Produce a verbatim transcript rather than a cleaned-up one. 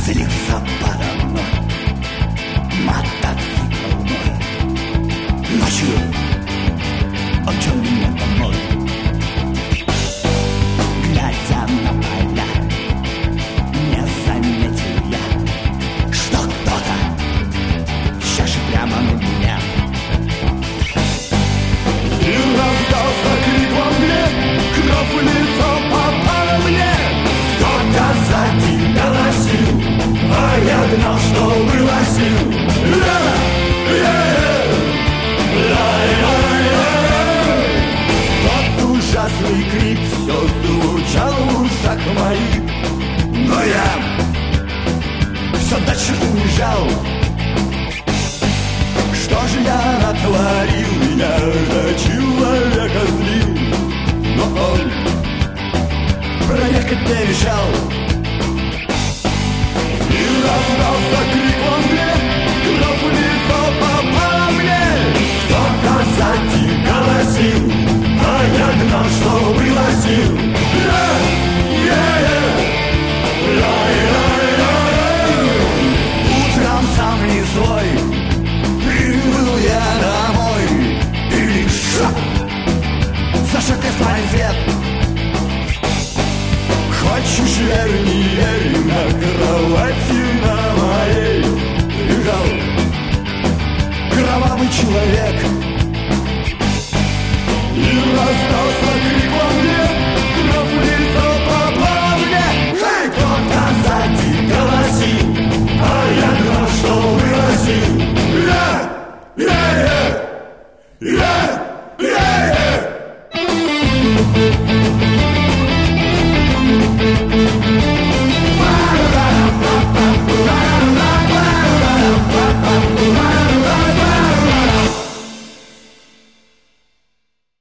злится подо мной мотоцикл мой. Ночью он чел меня домой. Глядя на поля, не заметил я, что кто-то чашет прямо на меня. И раздался крик во мне, кровь в лицо попала мне. Кто-то сзади голосил, а я гнал, что было сил. Тот ужасный крик все звучал в ушах моих, но я все дальше уезжал. Что же я натворил? Меня же человека злил, но он проехать не решал. И раздался крик